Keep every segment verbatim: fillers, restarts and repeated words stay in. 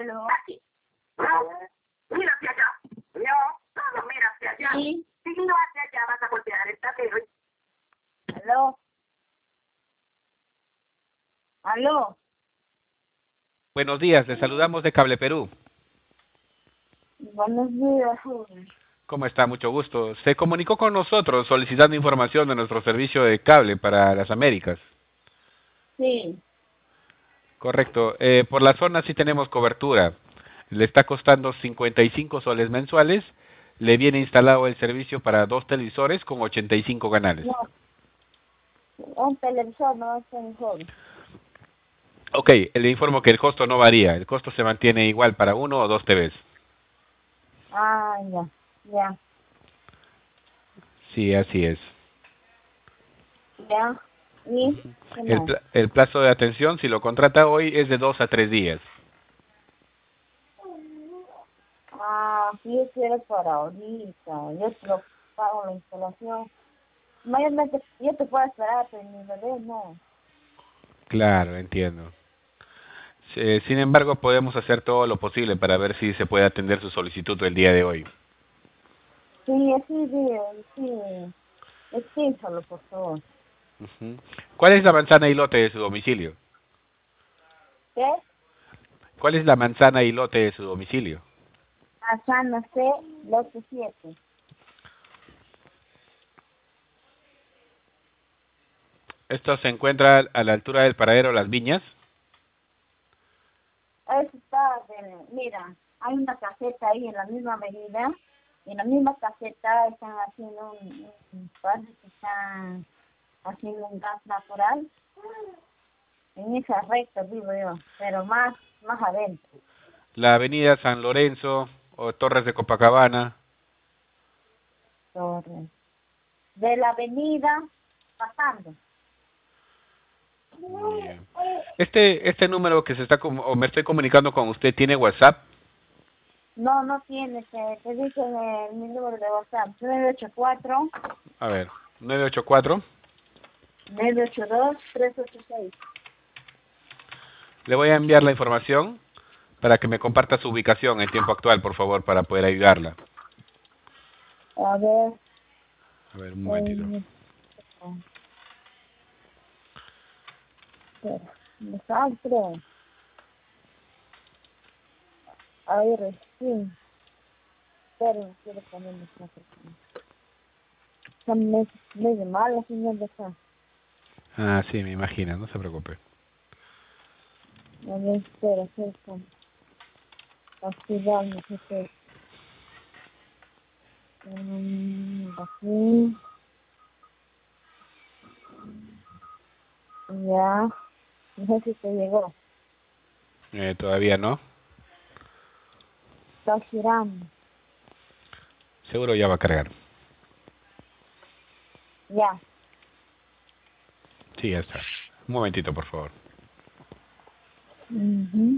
Aló. Aquí. Mira hacia allá. No, todo mira hacia allá. Sí. Si no hacia allá vas a golpear el tablero. Aló. Aló. Buenos días, les saludamos de Cable Perú. Buenos días, joven. ¿Cómo está? Mucho gusto. Se comunicó con nosotros solicitando información de nuestro servicio de cable para las Américas. Sí. Correcto. Eh, por la zona sí tenemos cobertura. Le está costando cincuenta y cinco soles mensuales. Le viene instalado el servicio para dos televisores con ochenta y cinco canales. No. Un televisor no es un joven. Ok, le informo que el costo no varía. El costo se mantiene igual para uno o dos T Vs. Ah, ya. Ya. Sí, así es. Ya. ¿Y qué El, más? pla- el plazo de atención, si lo contrata hoy, es de dos a tres días. Ah, sí, yo quiero para ahorita. Yo te lo pago la instalación. Mayormente, yo te puedo esperar, pero mi bebé no. Claro, entiendo. Eh, sin embargo, podemos hacer todo lo posible para ver si se puede atender su solicitud el día de hoy. Sí, sí, sí, sí. Escúchalo, por favor. Ujú. ¿Cuál es la manzana y lote de su domicilio? ¿Qué? ¿Cuál es la manzana y lote de su domicilio? Asana C, lote siete. Esto se encuentra a la altura del paradero Las Viñas. Eso está, de, mira, hay una caseta ahí en la misma avenida. Y en la misma caseta están haciendo un, un parece que están haciendo un gas natural. En esa recta vivo yo, pero más, más adentro. La avenida San Lorenzo o Torres de Copacabana. Torres. De la avenida pasando. Bien. Este este número que se está com- o me estoy comunicando con usted tiene WhatsApp. No, no tiene, te, te dice en mi número de WhatsApp, nueve ocho cuatro, A ver, nueve ocho cuatro. nueve ocho dos, tres ocho seis. Le voy a enviar la información para que me comparta su ubicación en tiempo actual, por favor, para poder ayudarla. A ver, A ver, un momentito. eh, espera, me salto. A ver, sí, pero quiero ponerme esta persona. Son medio, medio malas, señor de acá. Ah, sí, me imagino, no se preocupe. A ver, espera, espera, activar, no sé qué. Mm, aquí, ya, no sé si te llegó. Eh, todavía no. Está girando, Seguro ya va a cargar. ya. Sí, ya está. Un momentito, por favor. Mhm.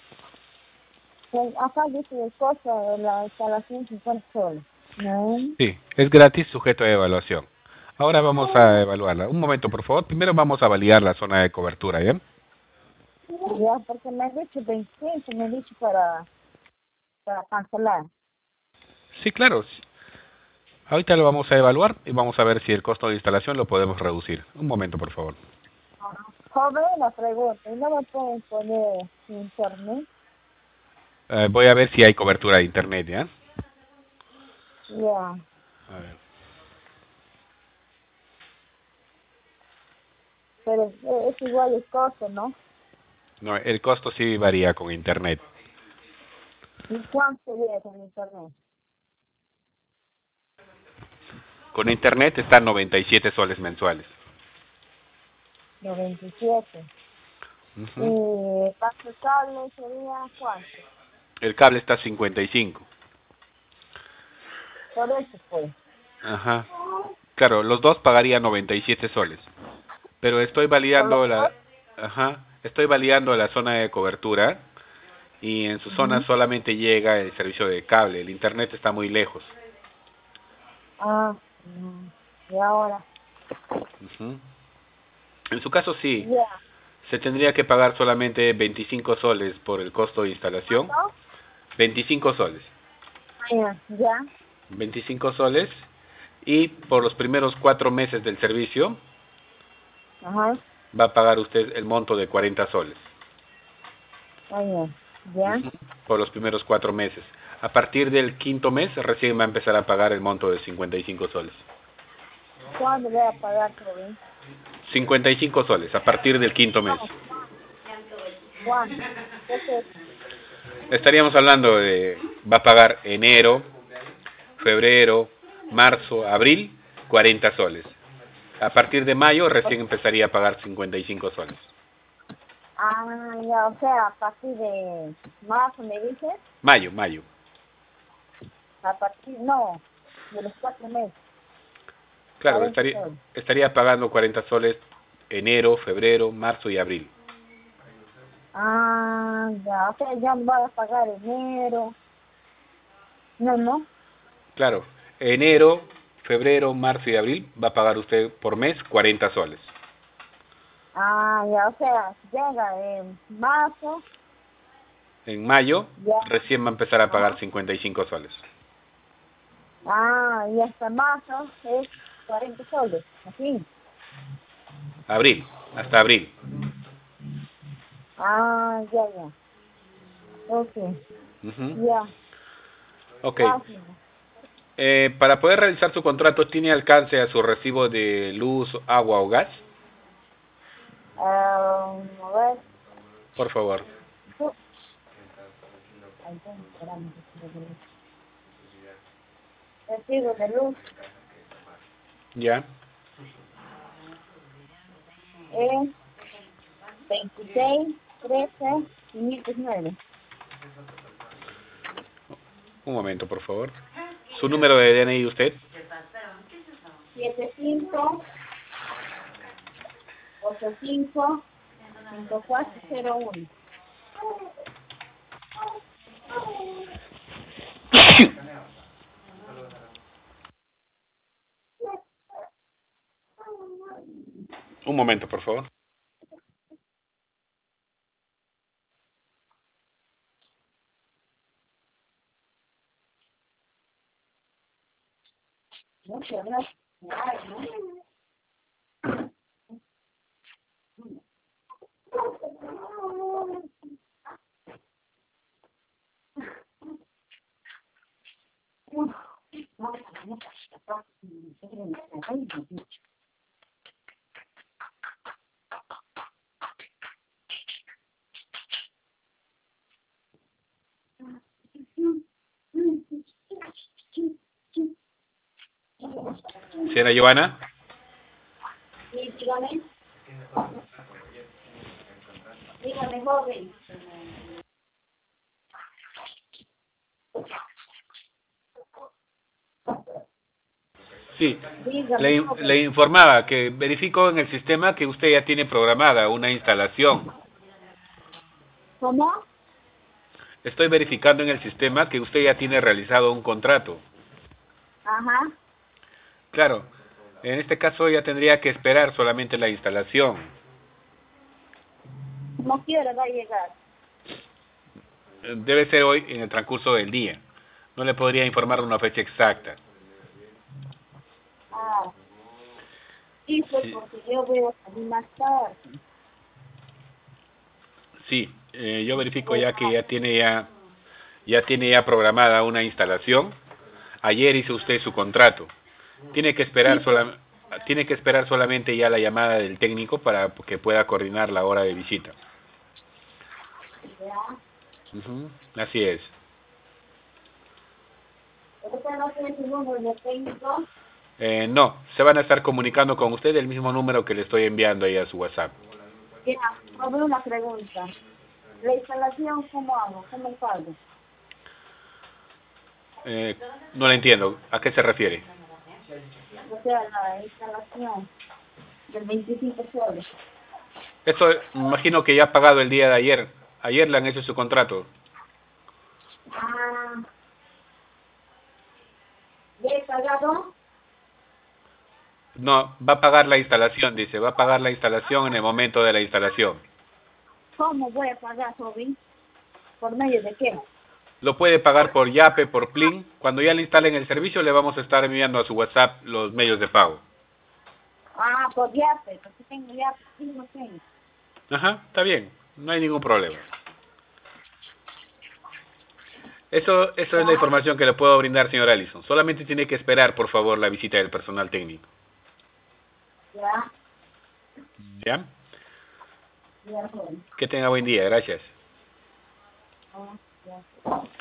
Acá dice el costo de la instalación cincuenta soles. No. Sí, es gratis, sujeto a evaluación. Ahora vamos a evaluarla. Un momento, por favor. Primero vamos a validar la zona de cobertura, ¿ya? Ya, porque me han dicho veinticinco, me han dicho para, para cancelar. Sí, claro. Ahorita lo vamos a evaluar y vamos a ver si el costo de instalación lo podemos reducir. Un momento, por favor. Joven, la pregunta, ¿y no me pueden poner internet? Eh, voy a ver si hay cobertura de internet, ¿ya? Ya, A ver. pero es, es igual el costo, ¿no? No, el costo sí varía con internet. ¿Y cuánto sería con internet? Con internet están noventa y siete soles mensuales. noventa y siete. Ujú. ¿Y paso cable sería cuánto? El cable está a cincuenta y cinco. Por eso pues. Ajá. Claro, los dos pagarían noventa y siete soles. Pero estoy ¿Por los validando dos? la, ajá, estoy validando la zona de cobertura y en su zona Ujú. solamente llega el servicio de cable. El internet está muy lejos. Ah, mm, y ahora. Ujú. En su caso sí, Ya. Se tendría que pagar solamente veinticinco soles por el costo de instalación. ¿No? veinticinco soles. Ah, ya. veinticinco soles. Y por los primeros cuatro meses del servicio Ajá. va a pagar usted el monto de cuarenta soles. Ah, ya. Ya. Ujú. Por los primeros cuatro meses. A partir del quinto mes recién va a empezar a pagar el monto de cincuenta y cinco soles. ¿Cuándo voy a pagar todo bien? cincuenta y cinco soles, a partir del quinto mes. ¿Cuándo? Entonces, Estaríamos hablando de, va a pagar enero, febrero, marzo, abril, cuarenta soles. A partir de mayo recién empezaría a pagar cincuenta y cinco soles. ah, ya, o sea, a partir de marzo, ¿me dices? Mayo, mayo. A partir, no, de los cuatro meses. Claro, cuarenta estaría, soles. estaría pagando cuarenta soles enero, febrero, marzo y abril. Ah, ya, o sea, ya me voy a pagar enero. No, no. Claro, enero, febrero, marzo y abril va a pagar usted por mes cuarenta soles. Ah, ya, o sea, llega en marzo, En mayo ya. recién va a empezar a pagar Ajá. cincuenta y cinco soles. Ah, y hasta marzo es cuarenta soles, así. Abril, hasta abril. Ah, ya, ya. Ok, Ujú. ya. Ok. Gracias. Eh, para poder realizar su contrato, ¿tiene alcance a su recibo de luz, agua o gas? Ah, a ver, Por favor. tú. Ay, ven, espérame, recibo de luz Ya. es veintiséis, trece, quinientos nueve. Un momento, por favor. ¿Su número de D N I usted? siete cinco ocho cinco cinco cuatro cero uno. Un momento, por favor. Muchas gracias. Ay, ¿no? Señora Giovanna. Sí, dígame. Dígame, joven. Sí. Dígame, Le, joven. le informaba que verificó en el sistema que usted ya tiene programada una instalación. ¿Cómo? Estoy verificando en el sistema que usted ya tiene realizado un contrato. Ajá. Claro, en este caso ya tendría que esperar solamente la instalación. ¿Cómo quiere va a llegar? Debe ser hoy en el transcurso del día. No le podría informar una fecha exacta. Ah, sí, pues Sí, porque yo voy a salir más tarde. sí, eh, yo verifico Voy ya que a... ya tiene ya ya tiene ya programada una instalación. Ayer hizo usted su contrato. Tiene que Sí, esperar pues, sola, tiene que esperar solamente ya la llamada del técnico para que pueda coordinar la hora de visita. ya. Ujú, así es. ¿Usted no tiene su número de técnico? Eh, no, se van a estar comunicando con usted el mismo número que le estoy enviando ahí a su WhatsApp. Ya, sobre una pregunta. ¿La instalación cómo hago? ¿Cómo pago? Eh, no le entiendo. ¿A qué se refiere? O sea, la instalación del veinticinco soles. Eso me imagino que ya ha pagado el día de ayer. Ayer le han hecho su contrato. Ah, ¿ya he pagado? No, va a pagar la instalación, dice. Va a pagar la instalación en el momento de la instalación. ¿Cómo voy a pagar, Joven? ¿Por medio de qué? Lo puede pagar por Yape, por Plin. Cuando ya le instalen el servicio, le vamos a estar enviando a su WhatsApp los medios de pago. Ah, por Yape, porque tengo Yape, sí, no tengo. Ajá, está bien. No hay ningún problema. Eso, eso es la información que le puedo brindar, señor Allison. Solamente tiene que esperar, por favor, la visita del personal técnico. Ya, ¿Ya? ya, Joven. Que tenga buen día. Gracias. Ah, ya.